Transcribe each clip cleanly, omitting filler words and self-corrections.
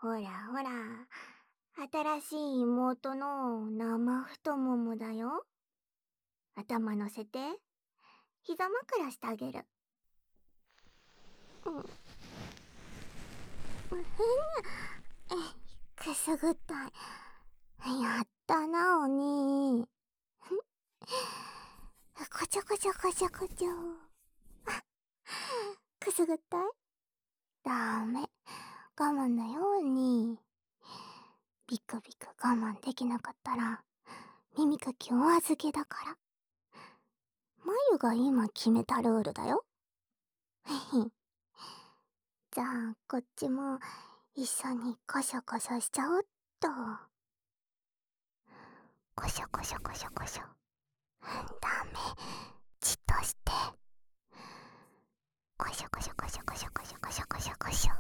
ほらほら、新しい妹の生太ももだよ。頭乗せて、膝枕してあげる。くすぐったい。やったな、お兄。こちょこちょこちょこちょ。くすぐったい？ダメ。我慢だよ、お兄。ビクビク我慢できなかったら、耳かきお預けだから。眉が今決めたルールだよ。じゃあ、こっちも一緒にコショコショしちゃおっと。コショコショコショコショ。ダメ。じっとして。コショコショコショコショコショコショコショコショ。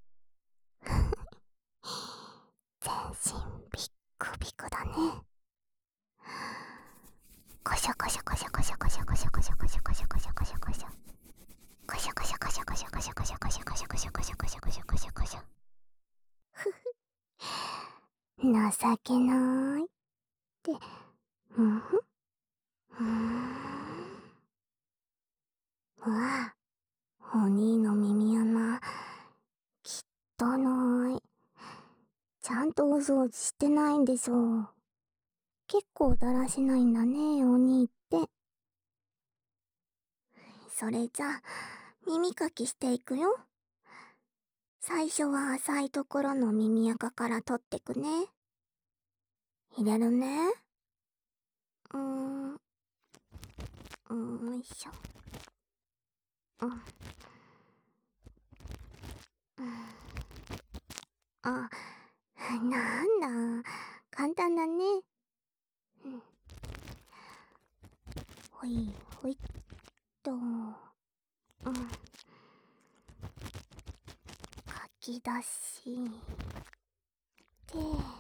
全身ビックビクだね。コショコショコショコショコショコショコショコショコショコショコショコショ。コショコショコショコショコショコショコショコショコショコショコショコショコショコショ。ふふ。情けないって。うわ、お兄の耳穴、汚い。ちゃんとお掃除してないんでしょう。結構だらしないんだね、お兄って。それじゃあ、耳かきしていくよ。最初は浅いところの耳垢から取ってくね。入れるね。よいしょ。あ、なんだ。簡単だね。ほい、ほいっと。かき出し。で、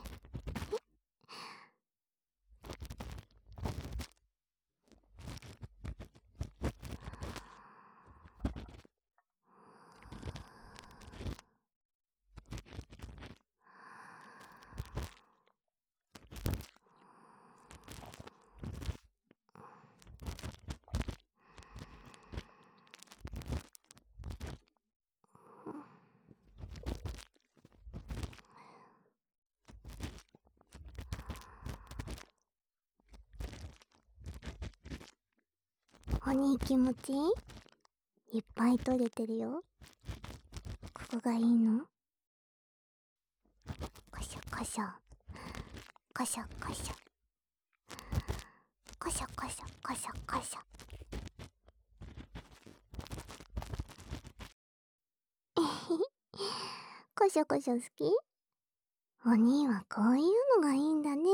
お兄気持ちいっぱい取れてるよ。ここがいいの？コショコショ。コショコショ。コショコショコショコショ。コショコショ好き？お兄はこういうのがいいんだね。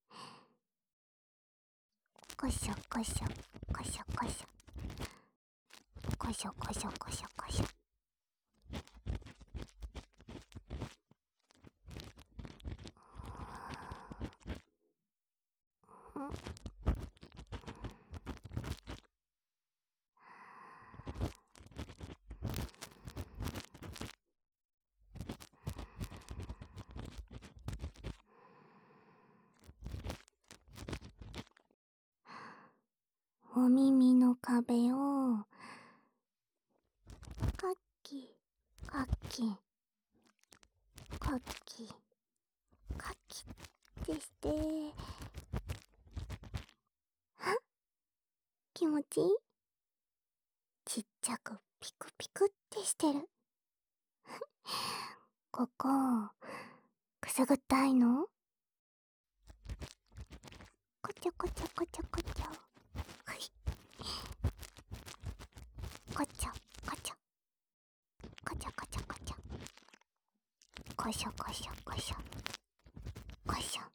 コショコショコショコショ。コショコショコショコショ。お耳の壁をカッキカッキカッキカッキってして、気持ちいい？ちっちゃくピクピクってしてる。ここくすぐったいの？こちょこちょこちょこちょ。はい。こちょこちょこちょこちょこちょ。こしょこしょこしょこしょ。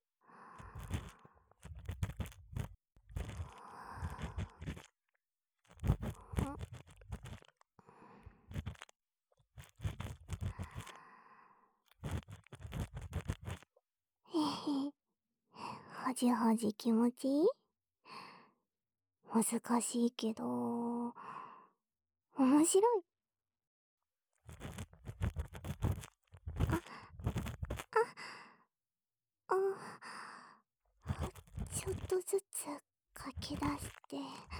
はじはじ気持ちいい？難しいけど、面白い。あ、ちょっとずつ書き出して、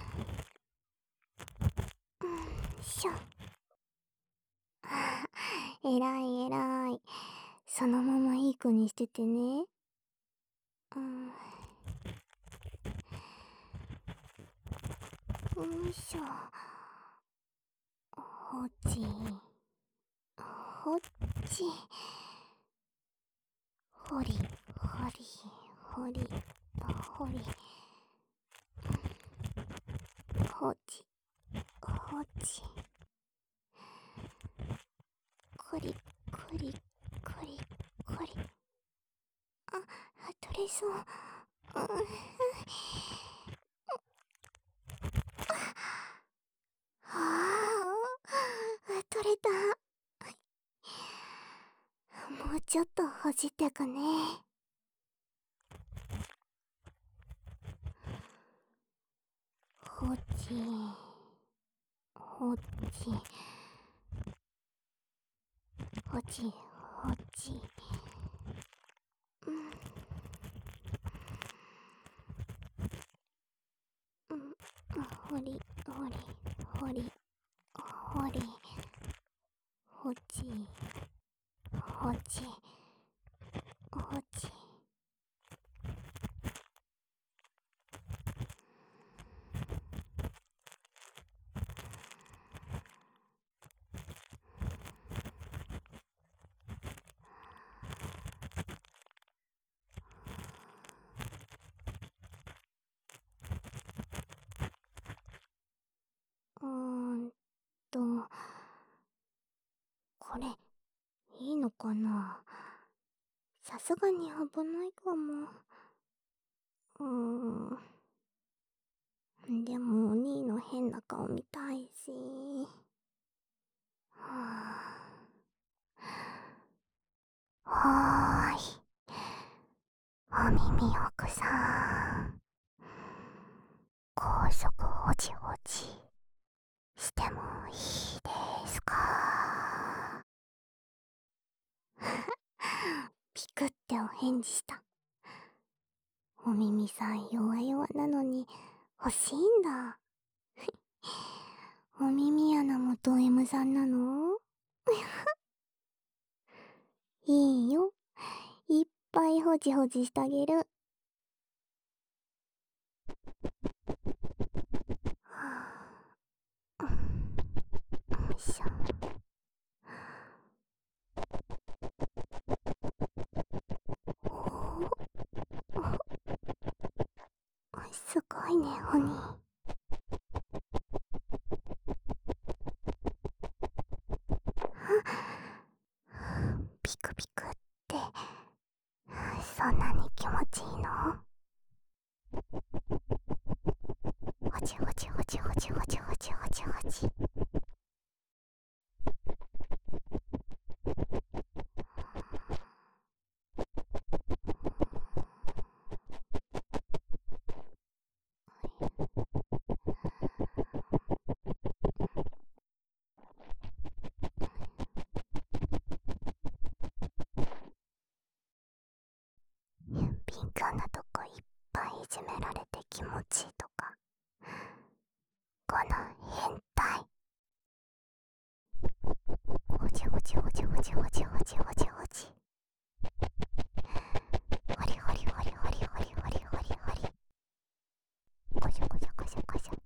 しょ。えらいえらい。そのままいい子にしててね。よいしょ。ほち、ほっち。ほり、ほり、ほり、ほり。ほち、ほち。こり、こり、こり、こり。あ、取れそう。はあ、取れた。もうちょっとほじってくね。ほち、ほち、ほち、ほち。ほり、ほり、ほり、ほり、ほち、ほち、ほち。うーんと、これ、いいのかな？さすがに危ないかも。でもお兄の変な顔見たいし。はーい。お耳奥さん。高速ほじほじしてもいいですか？ピクってお返事した。お耳さん弱々なのに欲しいんだ。お耳穴もド M さんなの？いいよ。いっぱいほじほじしてあげる。よいしょ。すごいね、お兄。ピクピクってそんなに気持ちいいの？ほじほじほじほじほじほじほじほじ。敏感なとこいっぱいいじめられて気持ちいいとか、この変態。ほじほじほじほじほじほじほじほじ。ほりほりほりほりほりほりほりほり。こしょこしょこしょこしょ。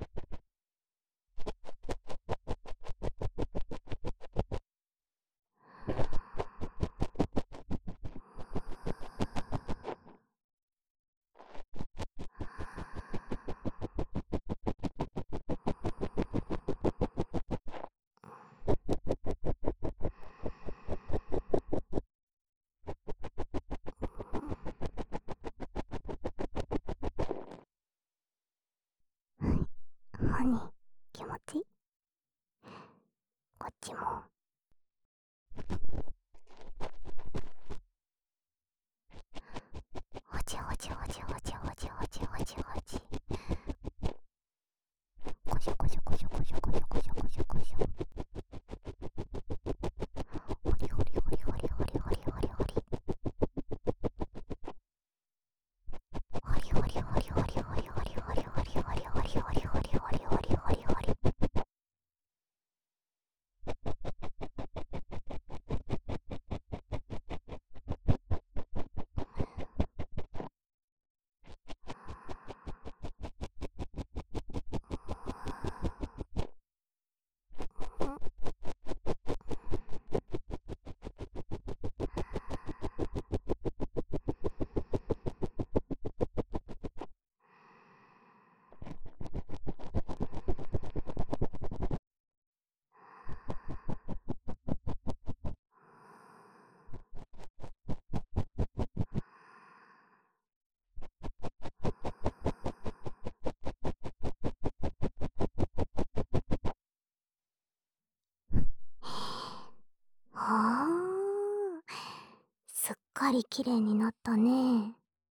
り綺麗になったね。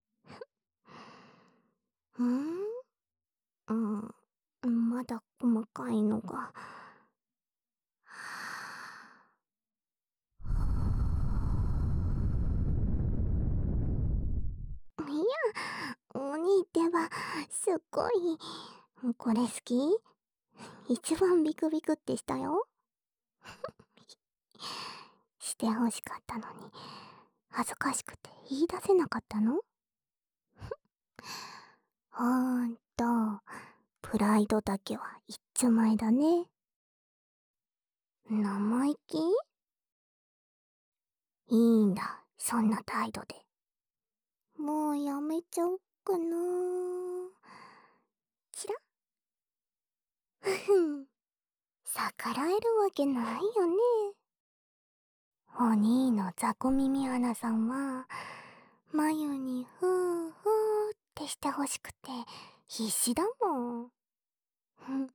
うん、まだ細かいのが。いや、お兄ってば、すっごい。これ好き？一番ビクビクってしたよ。して欲しかったのに、恥ずかしくて言い出せなかったの？ほんと、プライドだけは一丁前だね。生意気？いいんだ、そんな態度で。もうやめちゃおっかな。チラッふふん。逆らえるわけないよね。お兄の雑魚耳アナさんは、眉にふーふーってしてほしくて必死だもん。ふん。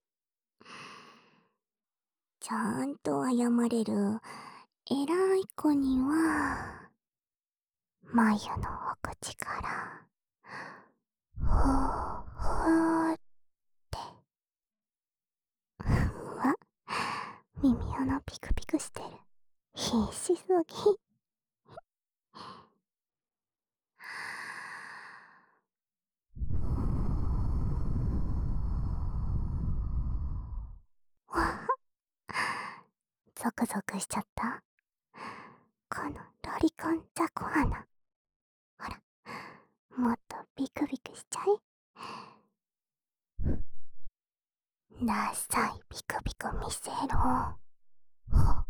ちゃんと謝れる偉い子には、眉のお口から、ふーふーって。うわ、耳穴ピクピクしてる。必死すぎ。わゾクゾクしちゃった。このロリコンザコアナ。ほら、もっとビクビクしちゃい。ダサいビクビク見せろ。ほ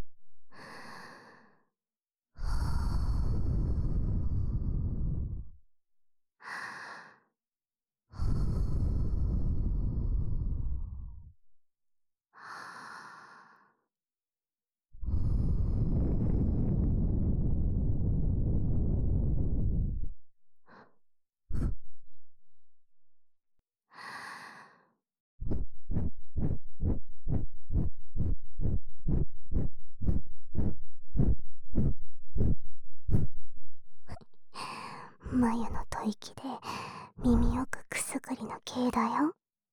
眉の吐息で耳よくくすぐりの系だよ。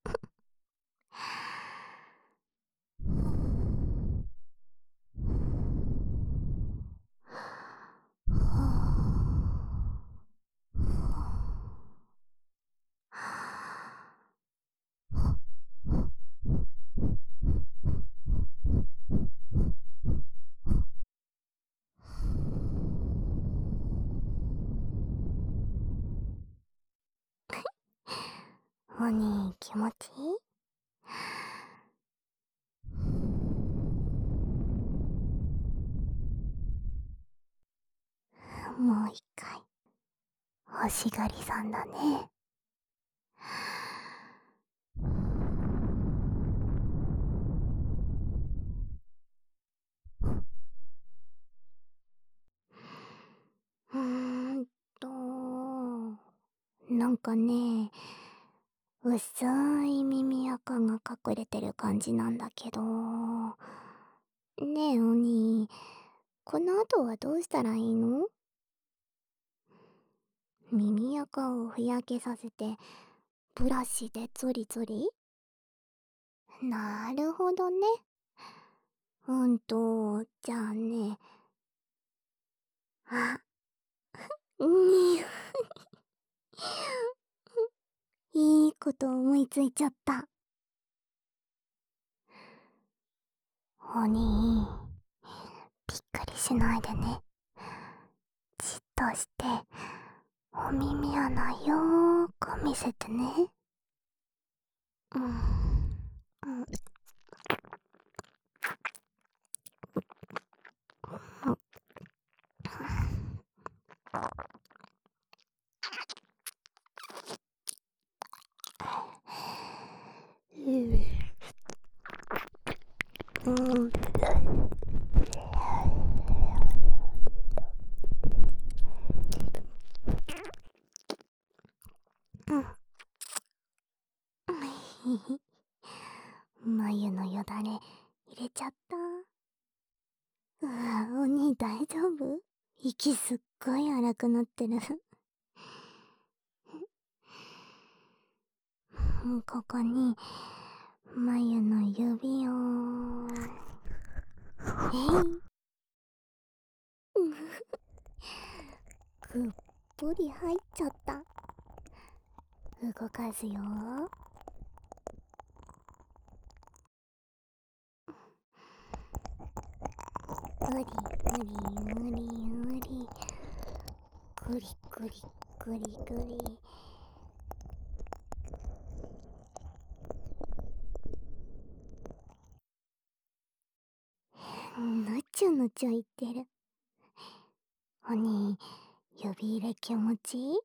お兄気持ちいい？もう一回。欲しがりさんだね。うーんと、なんかね、薄い耳垢が隠れてる感じなんだけど。ねえ、お兄、この後はどうしたらいいの？耳垢をふやけさせて、ブラシでゾリゾリ？なるほどね。じゃあね。あ、にいいこと思いついちゃった。お兄、びっくりしないでね。じっとして、お耳穴よーく見せてね。うん。うん。うん。眉のよだれ入れちゃった。うわ、お兄大丈夫？ 息すっごい荒くなってる。ここに眉の指をぐっぽり入っちゃった。動かすよ。うりうりうりうり、ぐりぐりぐりぐり。ぬちゅぬちゅ言ってる。おに、指入れ気持ちい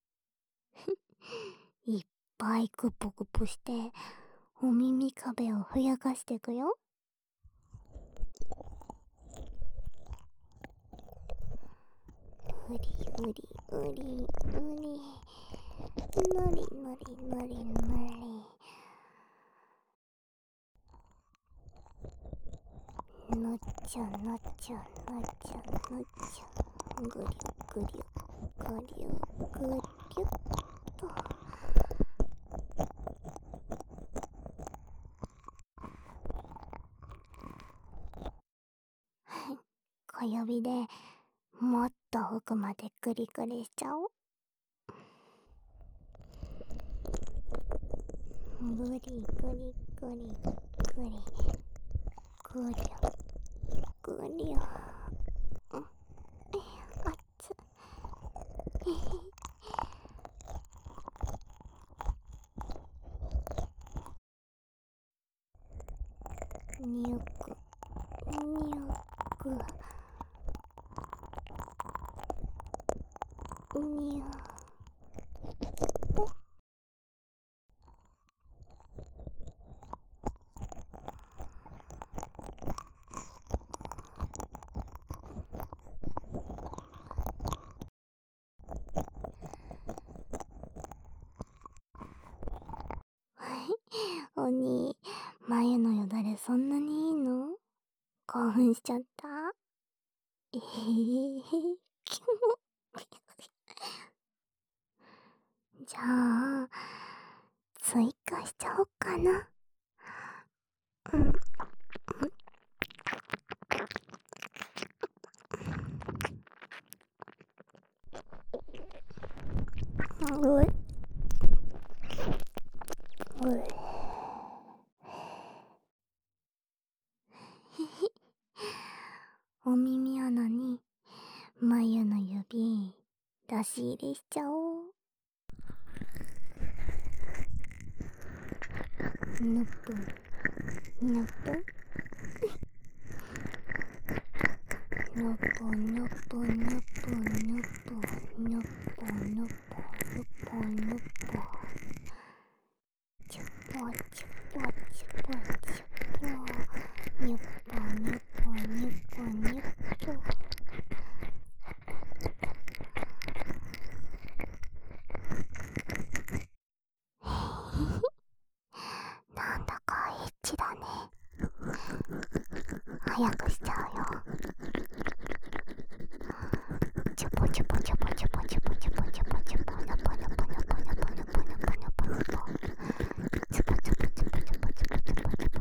い？いっぱいグポグポしてお耳壁をふやかしてくよ。うりうりうりうり、ぬりぬりぬりぬり、ぬっちゃぬっちゃぬっちゃぬっちゃ、ぐりゅぐりゅぐりゅぐりゅっと。小指でもっと奥までグリグリしちゃおう。グリグリグリグリグリュグリュ、あっつ。にゅくにゅくにゅ。おに、眉のよだれそんなにいいの？興奮しちゃった？キモ。じゃあ、追加しちゃおっかな。うん。うえ。うえ。お耳穴に眉の指出し入れしちゃおう。ぬぷぬぷぬぷぬぷぬぷぬぷぬぷぬぷぬぷぬぷ、チュポチュポチュポチュポ、にゅぽにゅぽにゅぽにゅぽ。なんだかエッチだね。早くしちゃうよ。チュポチュポチュポチュポチュポチュポチュポチュポ、ナポナポナポナポナポナポナポナポ、チュポチュポチュポチュポチュポチュポチュポチュポチュポチュポチュポチュポチュポチュポチュポチュポチュポチュポ。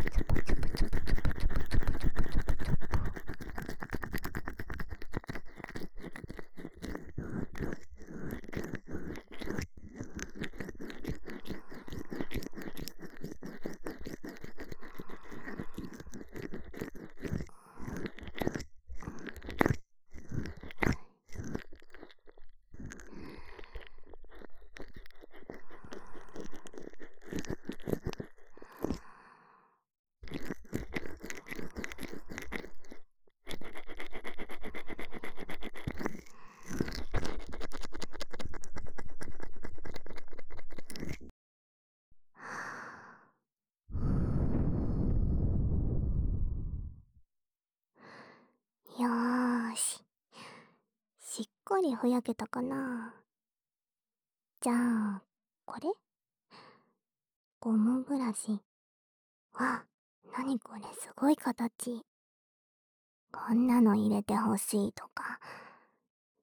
よーし。しっかりふやけたかな。じゃあ、これ？ゴムブラシ。わ、なにこれすごい形。こんなの入れてほしいとか、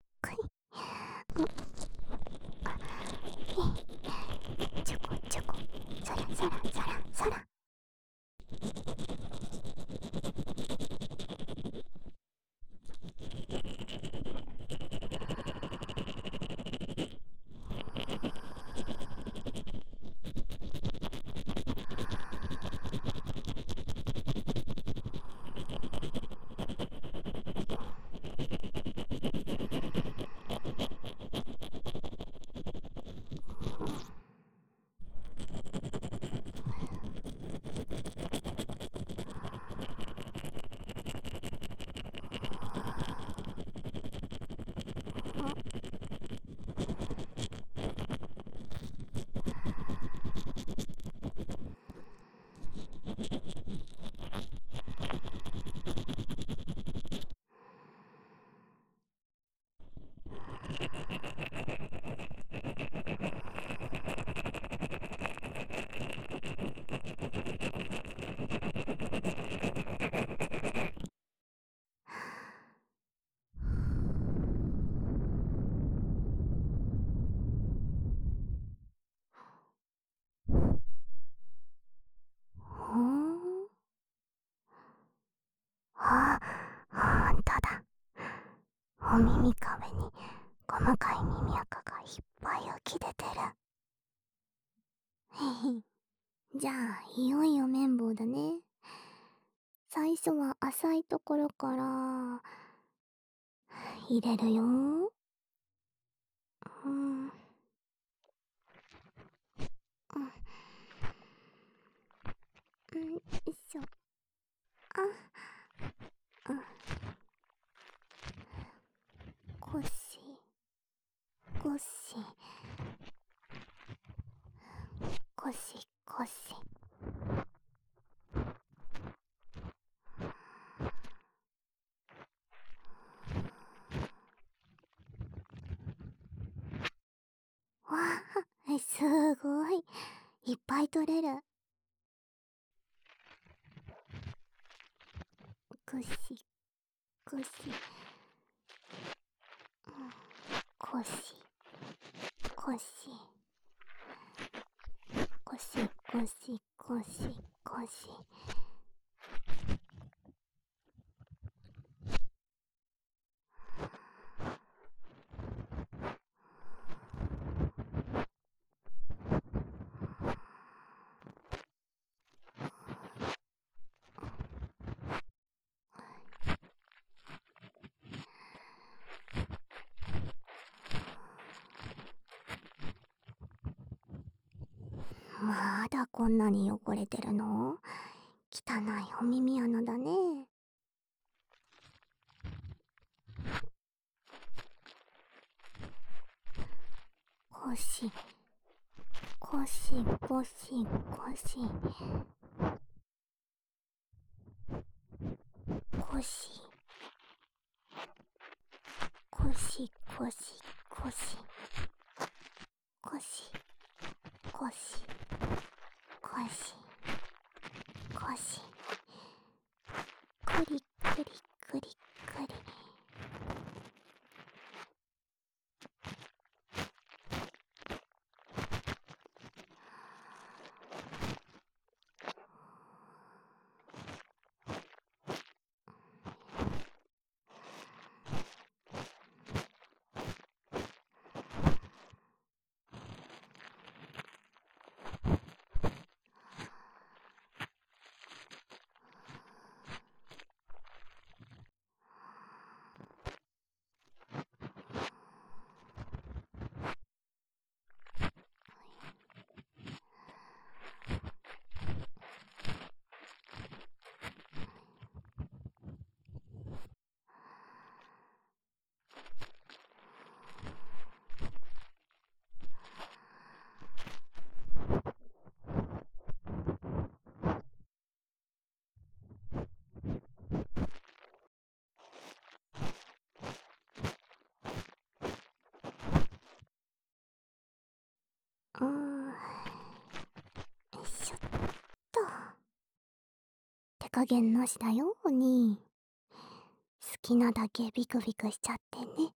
くい。うん。ちょこちょこ。そらそらそらそら。ほん。あ、ほんとだ。お耳壁に細かい耳垢がいっぱい浮き出てる。へへ。じゃあ、いよいよ綿棒だね。最初は浅いところから入れるよ。うん。うん。うんよいしょ。あ、うん。ゴシゴシゴシゴシ。わあ、すごい。いっぱい取れる。ゴシゴシ腰腰腰腰腰腰。まだこんなに汚れてるの？汚いお耳穴だね。腰腰腰腰腰腰腰腰腰腰腰腰くりくりくりくり。よいしょっと。手加減なしだよ、おに。好きなだけビクビクしちゃってね。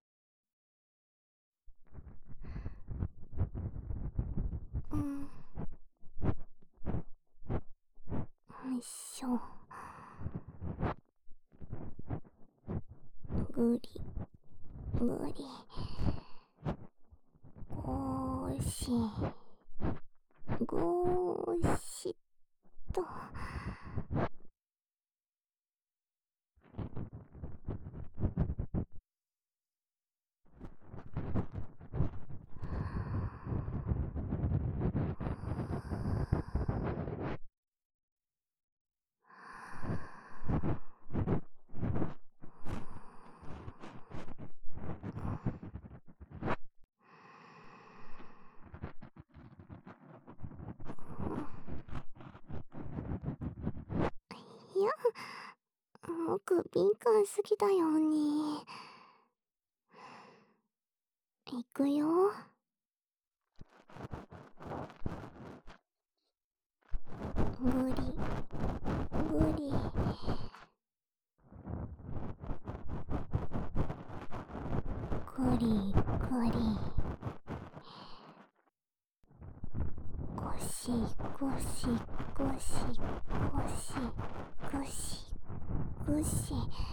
よいしょ。ぐりぐり。ごーしごーしっと。いや、僕敏感すぎだよ、おに。いくよ。ぐりぐり。ぐりぐり。ごしごしごしごしごしごし。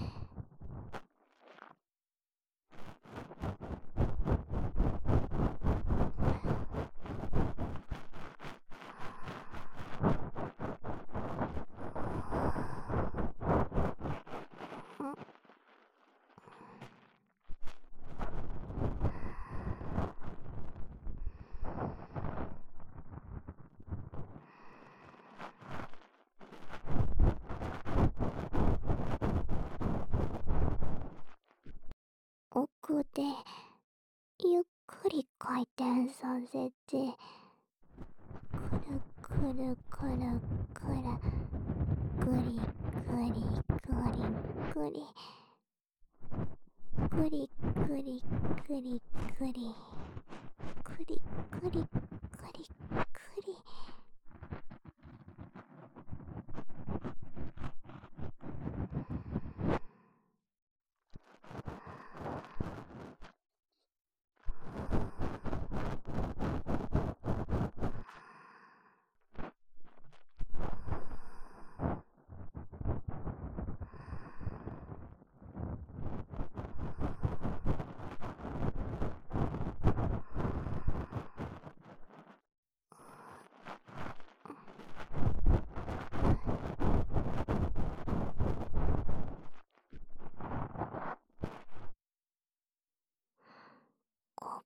奥でゆっくり回転させて、くるくるくるくる、ぐりぐりぐりぐり、ぐりぐりぐりぐり、くりくりくりくり。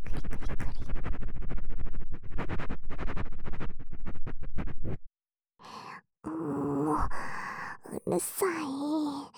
クリクリクリ。もう、うるさい。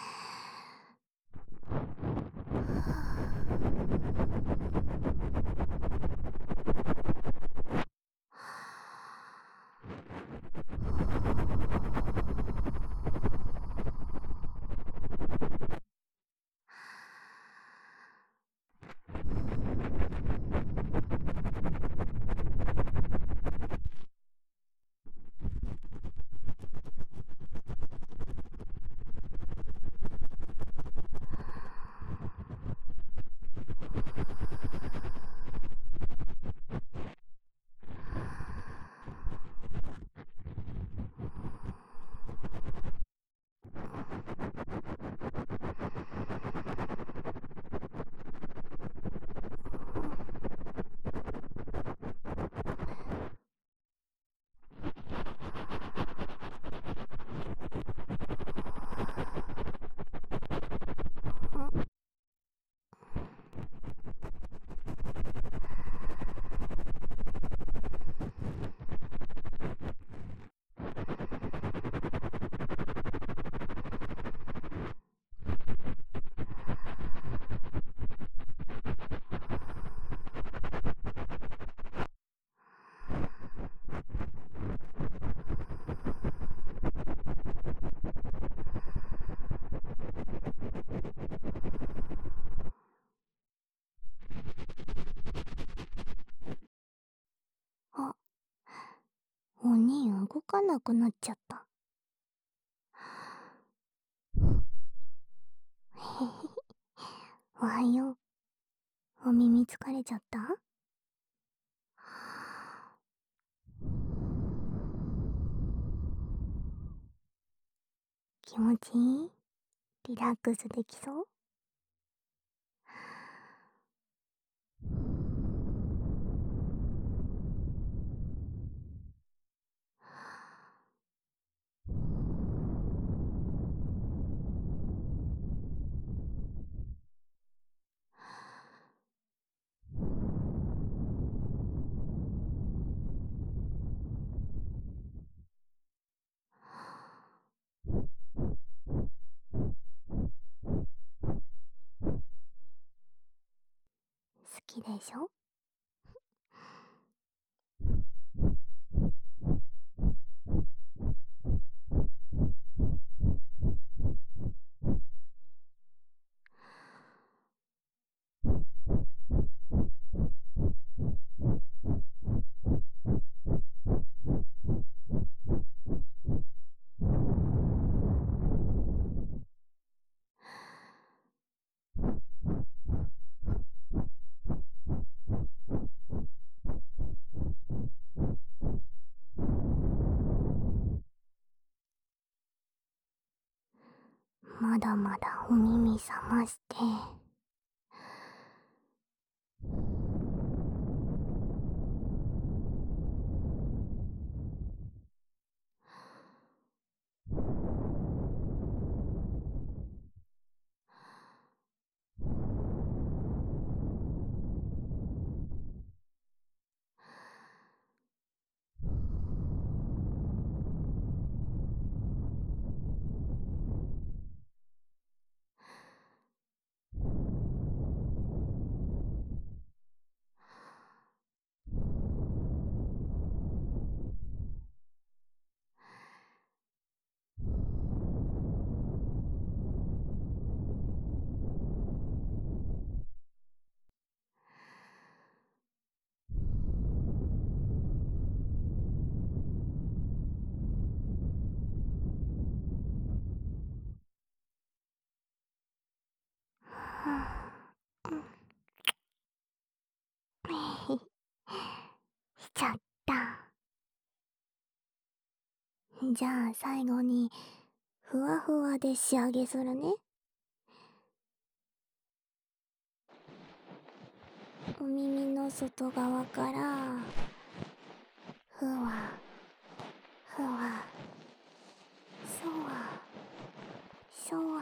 あ、鬼動かなくなっちゃった。へへへ。おはよう。お耳疲れちゃった？気持ちいい？リラックスできそう？好きでしょ？まだまだお耳覚まして。 うん。しちゃった。じゃあ最後に、ふわふわで仕上げするね。お耳の外側から、ふわ、ふわ、そわ、そわ。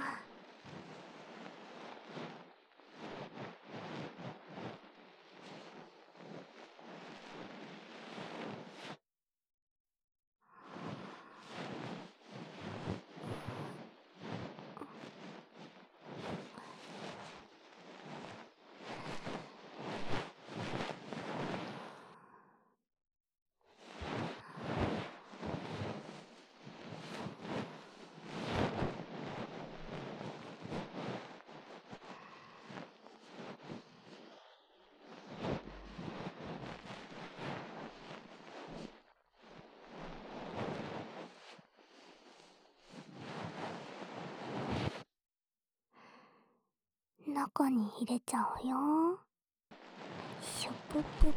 中に入れちゃうよ。シュプププ。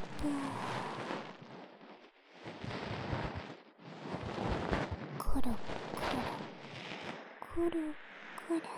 くるくるくるくる。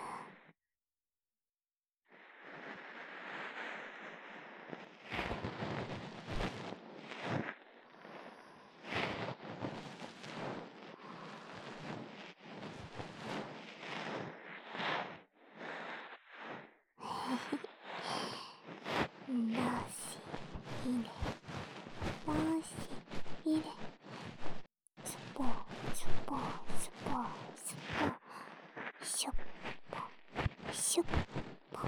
よし入れ、よし入れ、スポスポスポスポ、シュッポシュッポ。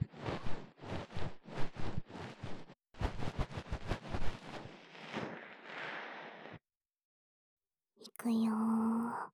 いくよー。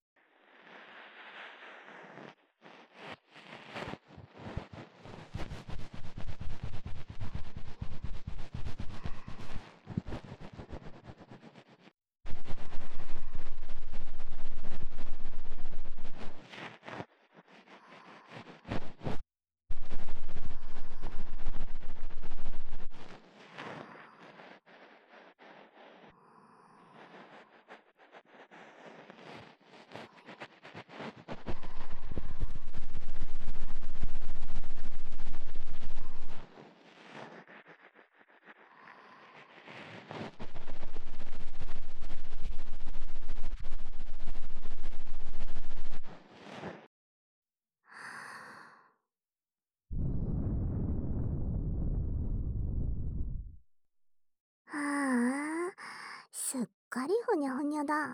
ああ、すっかりふにゃふにゃだ。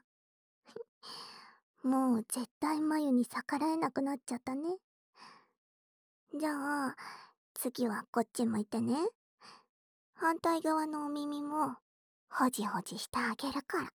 もう絶対眉に逆らえなくなっちゃったね。じゃあ、次はこっち向いてね。反対側のお耳も、ほじほじしてあげるから。